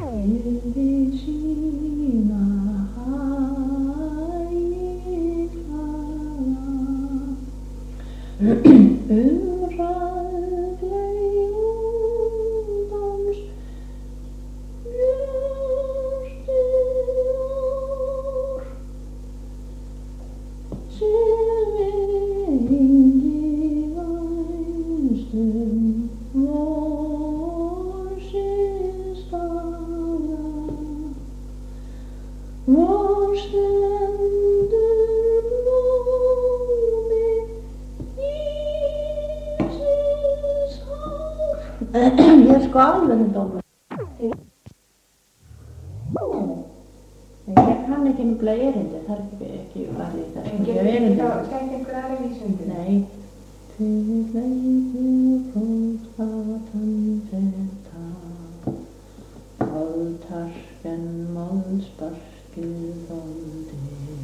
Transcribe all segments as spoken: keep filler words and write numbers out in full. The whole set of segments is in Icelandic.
Gildi sína hæglaga umræðleg ungdóms björtið ár sem engi vænstum vorsins daga vor stendur blómi lífsins hár. Ég er sko alveg dómur. Ég kann ekki nefnilega erindi, það er ekki, ekki varðið í það. En getur þið þá sagt einhver aðra vísundi? Nei. Til leiðu fótgatan þetta, moldharsken moldsparkið þoldi,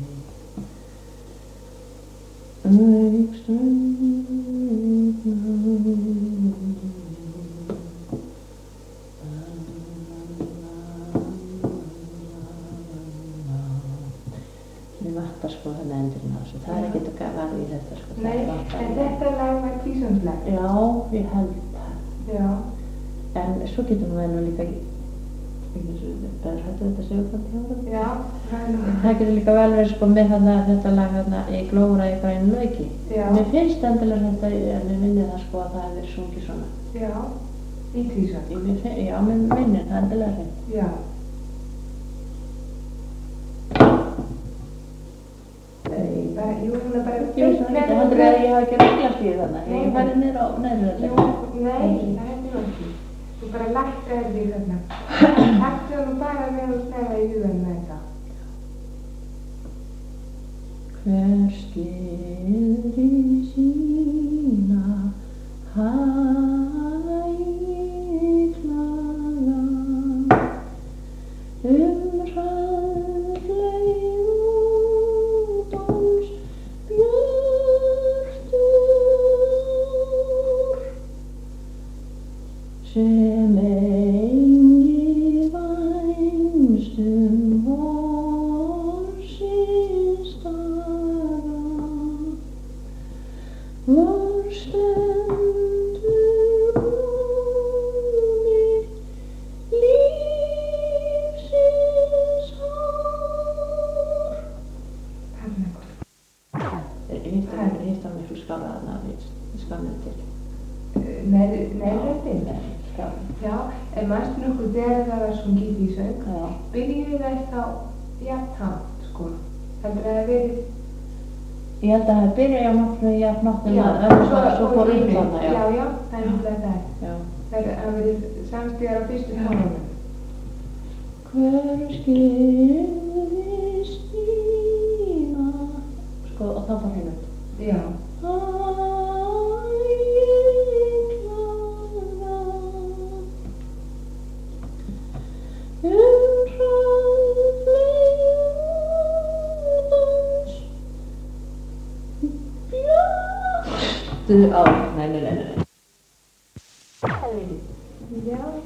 augströndna Mér vantar sko þarna endurinn á þessu, það er ekkert að varða í þetta sko. Nei, en þetta lag var tvísónslag? Já, ég held það. Já. En svo getur nú enn líka, bara hættu þetta segulband hjá það? Já, það er nú. Það getur líka vel verið sko með þarna, þetta lag þarna í Glóra í grænum lauki. Já. Mér finnst endilega þetta, en mér minnir það sko að það hefur verið sungið svona. Já, í tvísóng? Já, mér minnir það endilega hreint. Já. Jú, hún er bara Ég veist það ekki, heldur að ég hafa ekki reglast í þarna. Ég hef farið niður á neðri þetta. Jú, nei, það hefði ekki. Þú bara lækkaðir því þarna. Taktu það nú bara með að snæða í hugan með þetta. Hver skildi sína hæglaga umræðleg ungdóms björtur sem engi vænstum vorsins daga vor stendur blómi lífsins hár. Þarna er gott. Hitt var miklu skára þarna við skamnum til. Nei, röddin? Nei, skára. Já, en manstu nokkuð þegar það var sungið í tvísöng? Já. Byrjuðu þær þá jafnhátt, sko? Heldur það að verið? Ég held að það byrjaði á nokkru jafnáttum að svo, svo fór upp þarna, já. Já, já, það er nefnilega það. Já. Það er að verið samstíðar á fyrstu tónunum. Hver skildi sína sko, og þá fór hinn upp. Já. Umræðleg ungdóms björtur á, nei, nei, nei, nei. Já.